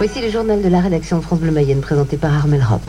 Voici le journal de la rédaction de France Bleu Mayenne présenté par Armel Rob.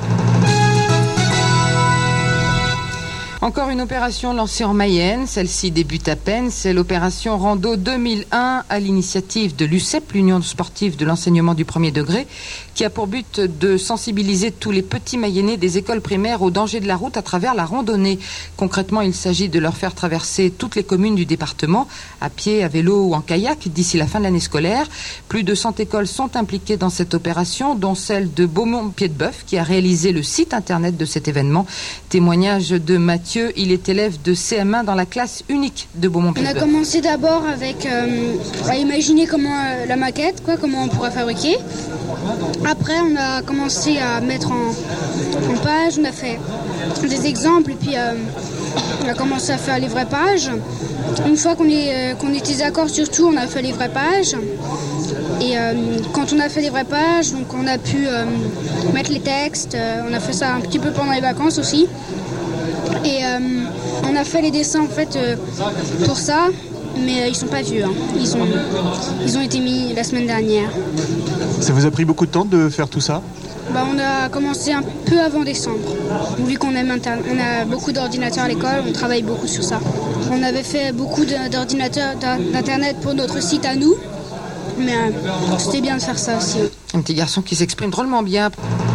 Encore une opération lancée en Mayenne, celle-ci débute à peine, c'est l'opération Rando 2001 à l'initiative de l'UCEP, l'Union sportive de l'enseignement du premier degré, qui a pour but de sensibiliser tous les petits Mayennais des écoles primaires au danger de la route à travers la randonnée. Concrètement, il s'agit de leur faire traverser toutes les communes du département, à pied, à vélo ou en kayak, d'ici la fin de l'année scolaire. Plus de 100 écoles sont impliquées dans cette opération, dont celle de Beaumont-Pied-de-Bœuf, qui a réalisé le site internet de cet événement. Témoignage de Mathieu. Il est élève de CM1 dans la classe unique de Beaumont-Pied-de-Bœuf. On a commencé d'abord avec à imaginer comment la maquette, comment on pourrait fabriquer. Après, on a commencé à mettre en page, on a fait des exemples et puis on a commencé à faire les vraies pages. Une fois qu'on était d'accord sur tout, on a fait les vraies pages. Et quand on a fait les vraies pages, donc on a pu mettre les textes. On a fait ça un petit peu pendant les vacances aussi. Et on a fait les dessins en fait pour ça, mais ils sont pas vieux. Ils ont été mis la semaine dernière. Ça vous a pris beaucoup de temps de faire tout ça ? On a commencé un peu avant décembre. Vu qu'on on a beaucoup d'ordinateurs à l'école, on travaille beaucoup sur ça. On avait fait beaucoup d'ordinateurs d'internet pour notre site à nous, mais c'était bien de faire ça aussi. Un petit garçon qui s'exprime drôlement bien.